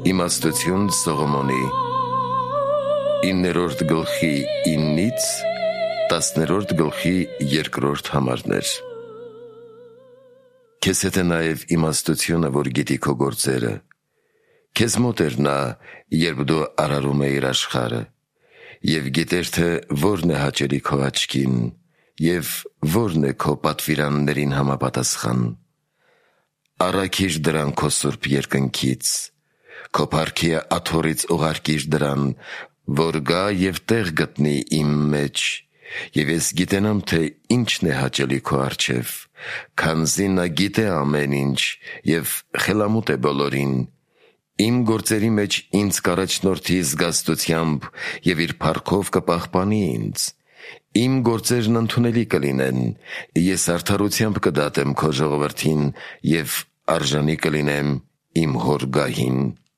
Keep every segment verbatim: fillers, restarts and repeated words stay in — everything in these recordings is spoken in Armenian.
Իմաստություն Սողոմոնի իններորդ գլխի ինից տասներորդ գլխի երկրորդ համարներ։ Քեզ հետ է նաև իմաստությունը, որ գիտի քո գործերը։ Քեզ մոտ էր նա, երբ դու արարում էիր աշխարհը, և գիտեր, թե որն է հաճելի քո աչքին, և որն է քո պատվիրաններին համապատասխան։ Առաքիր դրան քո սուրբ երկնքից, քո փառքի աթոռից ուղարկիր դրան, որ գա և տեղ գտնի իմ մեջ, և ես գիտենամ, թե ինչն է հաճելի քո առջև, քանզի նա գիտե ամեն ինչ և խելամուտ է բոլորին։ Իմ գործերի մեջ ինձ կառաջնորդի զգաստությամբ և իր փառքով կպահպանի ինձ։ Իմ գործերն ընդունելի կլինեն, ես արդարությամբ կդատեմ քո ժողովրդին և արժանի կլինեմ իմ հոր գահին։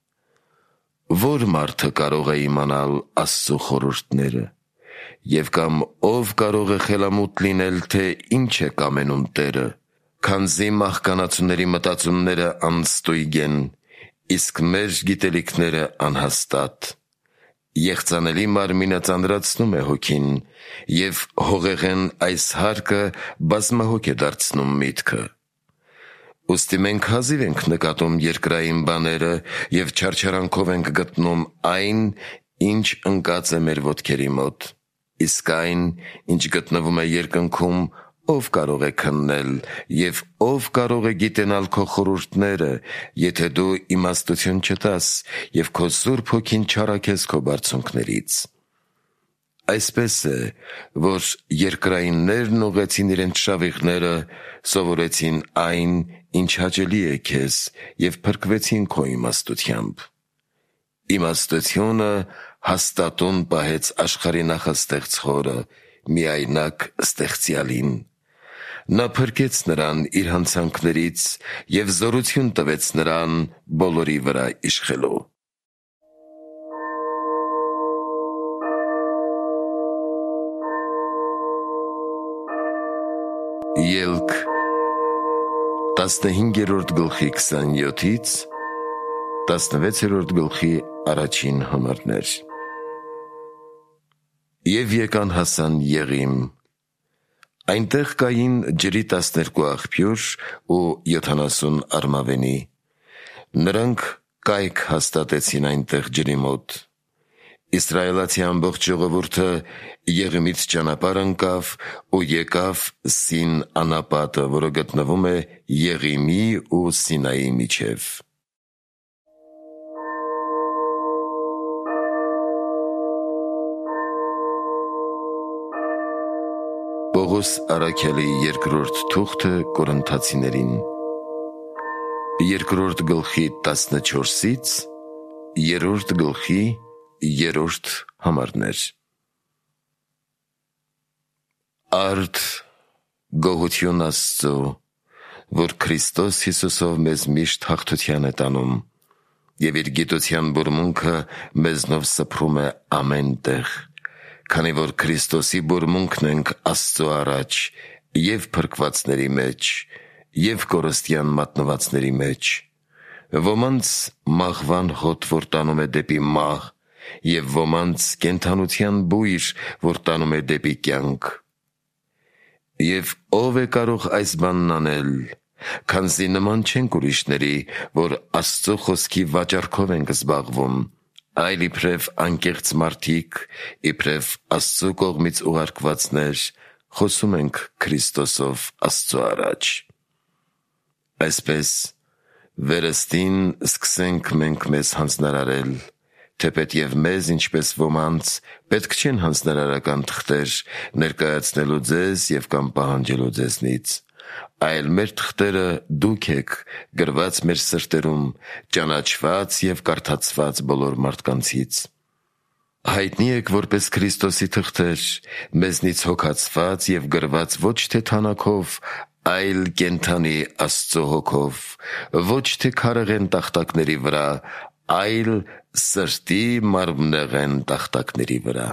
Ո՞ր մարդը կարող է իմանալ Աստծու խորհուրդները, և կամ ով կարող է խելամուտ լինել, թե ինչ է կամենում Տերը, քանզի մահկանացուների մտածումները անստույգ են, իսկ մեր գիտելիքները անհաստատ։ Եղծանելի մարմինը ծանրացնում է հոգին, և հողեղեն այս հարկը բազմահոգ է դարձնում միտքը։ Ուստի մենք հազիվ ենք նկատում երկրային բաները և չարչարանքով ենք գտնում այն, ինչ ընկած է մեր ոտքերի մոտ, իսկ այն, ինչ գտնվում է երկնքում, ով կարող է քննել, և ով կարող է գիտենալ քո խորհուրդները, եթե դու իմաստություն չտաս և քո Սուրբ Հոգին չառաքես քո բարձունքներից։ Այսպես է, որ երկրայիններն ուղղեցին իրենց շավիղները, սովորեցին այն, ինչ հաճելի է քեզ, և փրկվեցին քո իմաստությամբ։ Իմաստությունը հաստատուն պահեց աշխարհի նախաստեղծ Խորը, միայնակ Ստեղծյալին։ Նա փրկեց նրան իր հանցանքներից և զորություն տվեց նրան բոլորի վրա իշխելու։ Ելք տասնհինգերորդ գլխի քսանյոթից տասնվեցերորդ գլխի առաջին համարներ։ Եվ եկան հասան Եղիմ։ Այնտեղ կային ջրի տասներկու աղբյուր ու յոթանասուն արմավենի։ Նրանք կայք հաստատեցին այնտեղ ջրի մոտ։ Իսրայելացի ամբողջ ժողովուրդը Եղիմից ճանապարհ ընկավ ու եկավ Սին անապատը, որը գտնվում է Եղիմի ու Սինայի միջև։ Պողոս առաքյալի երկրորդ թուղթը Կորինթացիներին, երկրորդ գլխի տասնչորսից երրորդ գլխի երրորդ համարներ։ Արդ գոհություն Աստծո, որ Քրիստոս Հիսուսով մեզ միշտ հաղթության է տանում, և իր գիտության բուրմունքը մեզնով սփռում է ամեն տեղ, քանի որ Քրիստոսի բուրմունքն ենք Աստծո առաջ և փրկվածների մեջ, և կորստյան մատնվածների մեջ։ Ոմանց մահվան հոտ, որ տանում է դեպի մահ, և ոմանց կենդանության բույր, որ տանում է դեպի կյանք։ Եվ ո՞վ է կարող այս բանն անել, քանզի նման չենք ուրիշների, որ Աստծո խոսքի վաճառքով ենք զբաղվում, այլ իբրև անկեղծ մարդիկ, իբրև Աստծո կողմից ուղարկվածներ, խոսում ենք Քրիստոսով Աստծո առաջ։ Այսպես, վերստին սկսենք մենք մեզ հանձնարարել, թեպետև մեզ, ինչպես ոմանց, պետք չեն հանձնարարական թղթեր ներկայացնելու ձեզ և կամ պահանջելու ձեզնից, այլ մեր թղթերը դուք եք գրված մեր սրտերում, ճանաչված և կարդացված բոլոր մարդկանցից։ Հայտնի եք որպես Քրիստոսի թղթեր, մեզնից հոգացված և գրված ոչ թե թանաքով, այլ կենդանի Աստծո Հոգով, ոչ թե քարեղեն տախտակների վրա, այլ սրտի մարմնեղեն տախտակների վրա։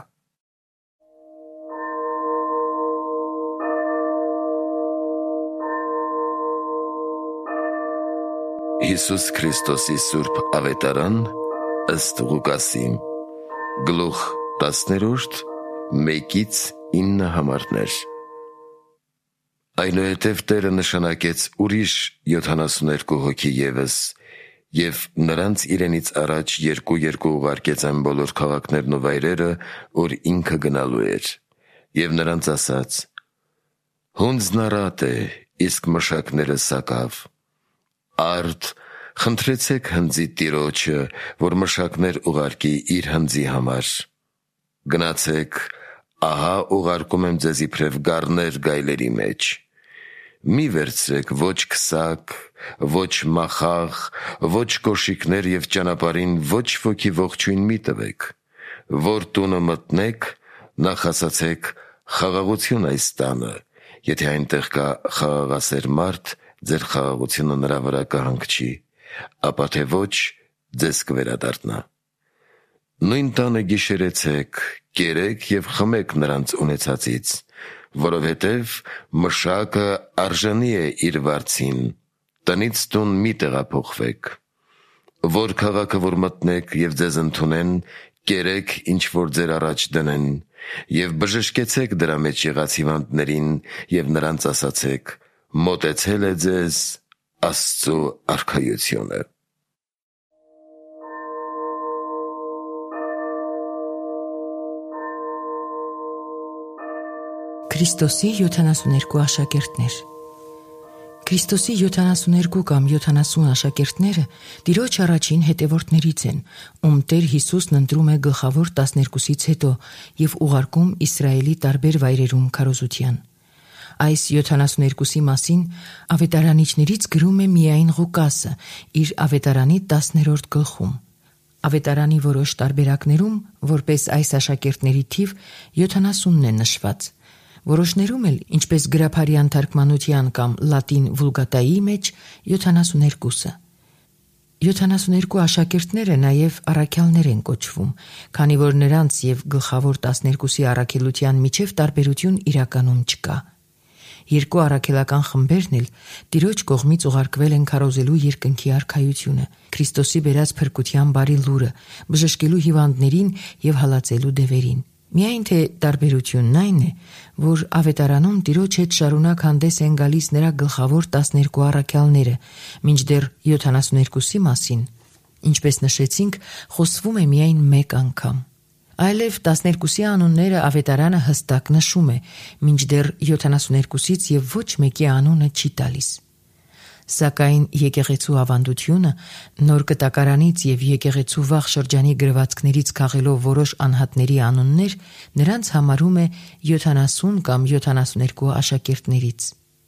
Հիսուս Քրիստոսի սուրբ ավետարան ըստ Ղուկասի, գլուխ տասներորդ, մեկից ինը համարներ։ Այնուհետև Տերը նշանակեց ուրիշ յոթանասուներկու հոգի ևս, և նրանց իրենից առաջ երկու-երկու ուղարկեց այն բոլոր քաղաքներն ու վայրերը, որ ինքը գնալու էր, և նրանց ասաց. «Հունձն առատ է, իսկ մշակները սակավ։ Արդ, խնդրեցեք հնձի Տիրոջը, որ մշակներ ուղարկի իր հնձի համար։ Գնացեք, ահա ուղարկում եմ ձեզ իբրև գառներ գայլերի մեջ։ Մի վերցրեք ոչ քսակ, ոչ մախաղ, ոչ կոշիկներ և ճանապարհին ոչ ոքի ողջույն մի տվեք, որ տունը մտնեք, նախ ասացեք խաղաղություն այս տանը, եթե այնտեղ կա խաղաղասեր մարդ, ձեր խաղաղությունը նրա վրա կհանգչի, ապա թե ոչ, ձեզ կվերադառնա։ Նույն տանը գիշերեցեք, կերեք և խմեք նրանց ունեցածից, որովհետև մշակը արժանի է իր վարձին, տնից տուն մի տեղափոխվեք։ Որ քաղաքը որ մտնեք և ձեզ ընդունեն, կերեք, ինչ որ ձեր առաջ դնեն, և բժշկեցեք դրա մեջ եղած հիվանդներին և նրանց ասացեք. մոտեցել է ձեզ Աստծու արքայությունը»։ Քրիստոսի յոթանասուներկու աշակերտներ։ Քրիստոսի յոթանասուներկու կամ յոթանասուն աշակերտները Տիրոջ առաջին հետևորդներից են, ում Տեր Հիսուսն ընտրում է գլխավոր տասներկուսից հետո և ուղարկում Իսրայելի տարբեր վայրերում քարոզության։ Այս յոթանասուներկուսի մասին ավետարանիչներից գրում է միայն Ղուկասը իր ավետարանի տասներորդ գլխում։ Ավետարանի որոշ տարբերակներում, որպես այս աշակերտների թիվ, յոթանասունն է նշված։ Որոշներում էլ, ինչպես գրաբարյան թարգմանության կամ լատին վուլգատայի մեջ, յոթանասուներկուսը։ Յոթանասուներկու աշակերտները նաև առաքյալներ են կոչվում, քանի որ նրանց և գլխավոր տասներկուսի առաքելության միջև տարբերություն իրականում չկա։ Երկու առաքելական խմբերն էլ Տիրոջ կողմից ուղարկվել են քարոզելու երկնքի արքայությունը, Քրիստոսի բերած փրկության բարի լուրը, բժշկելու հիվանդներին և հալածելու դևերին։ Միայն թե տարբերությունն այն է, որ ավետարանում Տիրոջ հետ շարունակ հանդես են գալիս նրա գլխավոր տասներկու առաքյալները, մինչդեռ յոթանասուներկուսի մասին, ինչպես նշեցինք, խոսվում է միայն մեկ անգամ։ Այլև տասներկուսի անունները ավետարանը հստակ նշում է, մինչդեռ յոթանասուներկուսից և ոչ մեկի անունը չի տալիս։ Սակայն եկեղեցու ավանդությունը նոր կտակարանից և եկեղեցու վաղ շրջանի գրվածքներից քաղելով որոշ անհատների անուններ նրանց համարում է յոթանասուն կամ յոթանասուներկու աշակերտներից։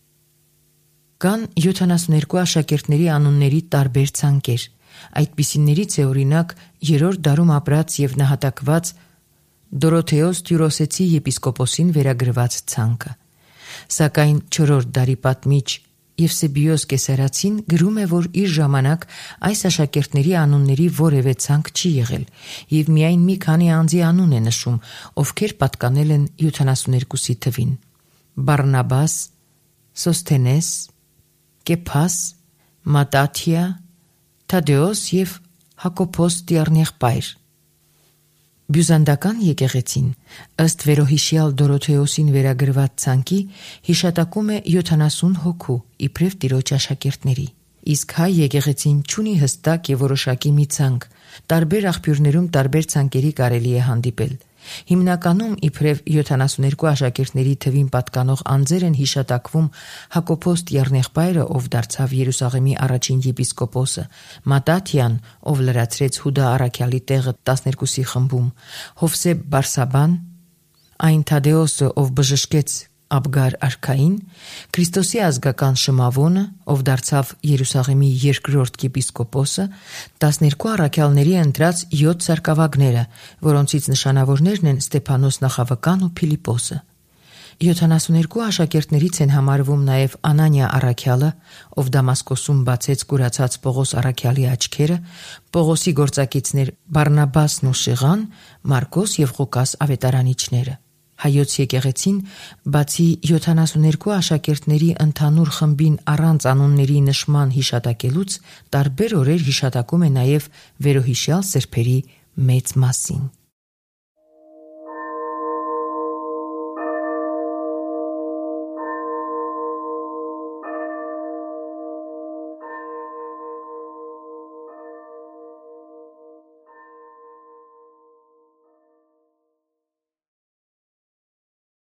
Կան յոթանասուներկու աշակերտների անունների տարբեր ցանկեր։ Այդպիսիներից է օրինակ երրորդ դարում ապրած և նահատակված Դորոթեոս Թյուրոսեցի եպիսկոպոսին վերագրված ցանկը։ Սակայն չորրորդ դարի պատմիչ Եվսեբիոս Կեսարացին գրում է, որ իր ժամանակ այս աշակերտների անունների որևէ ցանկ չի եղել և միայն մի քանի անձի անուն է նշում, ովքեր պատկանել են յոթանասուներկուսի թվին. Բարնաբաս, Սոսթենես, Կեփաս, Մատաթիա, Թադեոս և Հակոբոս Տիառնեղբայր։ Բյուզանդական եկեղեցին, ըստ վերոհիշյալ Դորոթեոսին վերագրված ցանկի, հիշատակում է յոթանասուն հոգու իբրև Տիրոջ աշակերտների։ Իսկ հայ եկեղեցին չունի հստակ և որոշակի մի ցանկ, տարբեր աղբյուրներում տարբեր ցանկերի կարելի է հանդիպել։ Հիմնականում իբրև յոթանասուներկու աշակերտների թվին պատկանող անձեր են հիշատակվում Հակոբոս Տիառնեղբայրը, ով դարձավ Երուսաղեմի առաջին եպիսկոպոսը, Մատաթիան, ով լրացրեց Հուդա առաքյալի տեղը տասներկուսի խմբում, Հովսեփ Բարսաբան, այն Թադեոսը, ով բժշկեց Աբգար արքային, Քրիստոսի ազգական Շմավոնը, ով դարձավ Երուսաղեմի երկրորդ եպիսկոպոսը, տասներկու առաքյալների ընտրած յոթ սարկավագները, որոնցից նշանավորներն են Ստեփանոս Նախավկան ու Փիլիպոսը։ յոթանասուներկու աշակերտներից են համարվում նաև Անանիա առաքյալը, ով Դամասկոսում բացեց կուրացած Պողոս առաքյալի աչքերը, Պողոսի գործակիցներ Բարնաբասն ու Շեղան, Մարկոս և Ղուկաս ավետարանիչները։ Հայոց եկեղեցին բացի յոթանասուներկու աշակերտների ընդհանուր խմբին առանց անունների նշման հիշատակելուց տարբեր օրեր հիշատակում է նաև վերոհիշյալ սրբերի մեծ մասին։